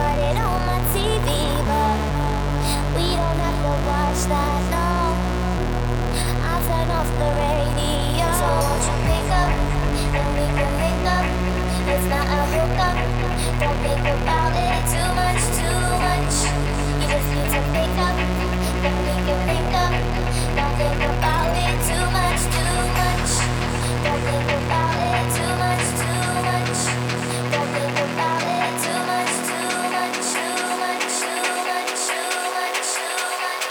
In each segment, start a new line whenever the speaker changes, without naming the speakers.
record it on my TV, but we don't have to watch that, no. I'll turn off the radio. So won't you pick up and we can link up? It's not a hookup. Don't think about it too much, too much. You just need to pick up, then we can link up. Don't think about it too much, too much. Don't think about it too much, too much. Don't think about it too much, too much, too much, too much, too much, too much.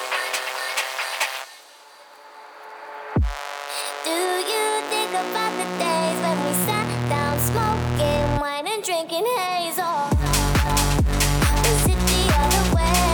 Do you think about the days when we sat down smoking wine and drinking haze? Or was it the other way?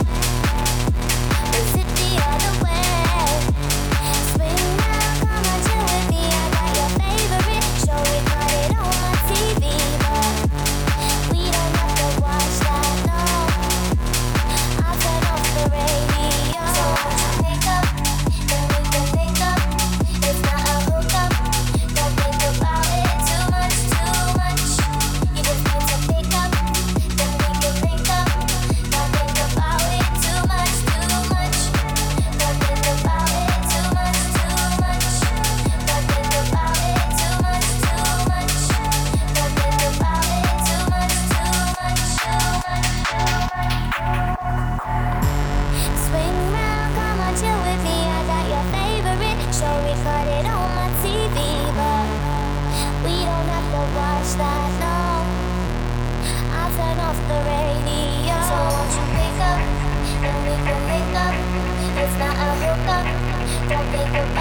Was it the other way? Swing round, come on, chill with me. I got your favorite show, recorded on my TV, but we don't have to watch that, no. I'll turn off the radio. So won't you pick up, then we can link up. It's not a hookup. Don't think about it too much, too much. You just need to pick up, then we can link up. Don't think about it too much, too much. Don't think about it too much, too much. Don't think about it too much, too much. Don't think about it too much, too much, too much, too much. Swing round, come on, chill with me. I got your favorite show, recorded on my TV, but we don't have to watch that, no. I'll turn off the radio. So won't you pick up, and we can link up. It's not a hookup. Don't think about